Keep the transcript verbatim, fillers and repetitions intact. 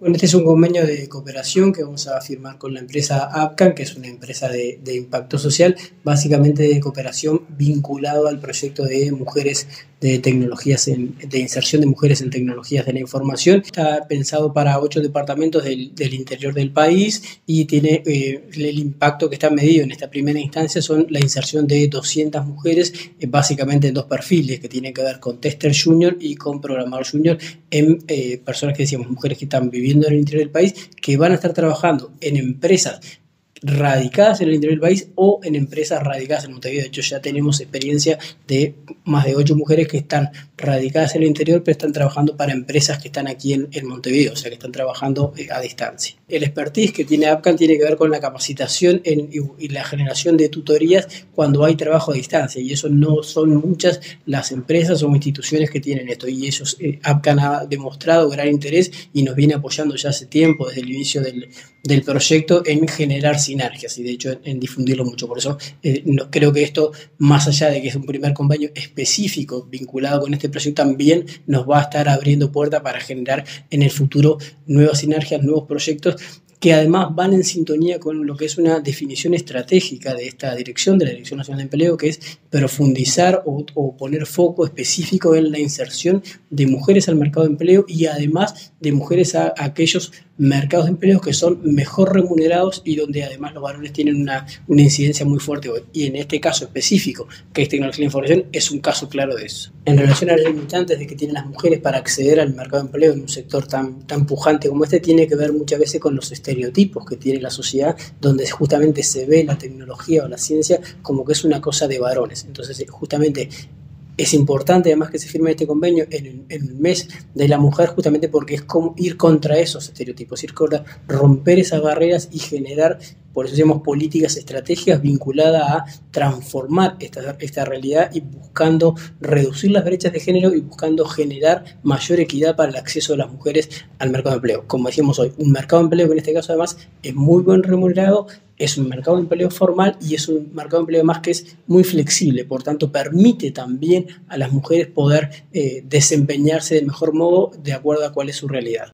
Bueno, este es un convenio de cooperación que vamos a firmar con la empresa Apcan, que es una empresa de, de impacto social, básicamente de cooperación vinculado al proyecto de mujeres de tecnologías, en, de inserción de mujeres en tecnologías de la información. Está pensado para ocho departamentos del, del interior del país y tiene eh, el impacto que está medido en esta primera instancia son la inserción de doscientas mujeres, eh, básicamente en dos perfiles que tienen que ver con tester junior y con programador junior, en eh, personas que decíamos, mujeres que están viviendo en el interior del país, que van a estar trabajando en empresas radicadas en el interior del país o en empresas radicadas en Montevideo. De hecho, ya tenemos experiencia de más de ocho mujeres que están radicadas en el interior, pero están trabajando para empresas que están aquí en, en Montevideo, o sea, que están trabajando eh, a distancia. El expertise que tiene Apcan tiene que ver con la capacitación en, y, y la generación de tutorías cuando hay trabajo a distancia, y eso no son muchas las empresas o instituciones que tienen esto, y ellos, eh, Apcan ha demostrado gran interés y nos viene apoyando ya hace tiempo, desde el inicio del, del proyecto, en generar sinergias y de hecho en, en difundirlo mucho. Por eso eh, no, creo que esto, más allá de que es un primer convenio específico vinculado con este proyecto, también nos va a estar abriendo puertas para generar en el futuro nuevas sinergias, nuevos proyectos que además van en sintonía con lo que es una definición estratégica de esta dirección, de la Dirección Nacional de Empleo, que es profundizar o, o poner foco específico en la inserción de mujeres al mercado de empleo y además de mujeres a, a aquellos mercados de empleo que son mejor remunerados y donde además los varones tienen una, una incidencia muy fuerte hoy. Y en este caso específico, que es tecnología de la información, es un caso claro de eso. En relación a las limitantes de que tienen las mujeres para acceder al mercado de empleo en un sector tan, tan pujante como este, tiene que ver muchas veces con los estereotipos que tiene la sociedad, donde justamente se ve la tecnología o la ciencia como que es una cosa de varones. Entonces, justamente es importante además que se firme este convenio en el, en el mes de la mujer, justamente porque es como ir contra esos estereotipos, ir contra, romper esas barreras y generar, por eso decimos, políticas, estrategias vinculadas a transformar esta, esta realidad y buscando reducir las brechas de género y buscando generar mayor equidad para el acceso de las mujeres al mercado de empleo. Como decíamos hoy, un mercado de empleo que en este caso además es muy buen remunerado, es un mercado de empleo formal y es un mercado de empleo más que es muy flexible, por tanto permite también a las mujeres poder eh, desempeñarse de mejor modo de acuerdo a cuál es su realidad.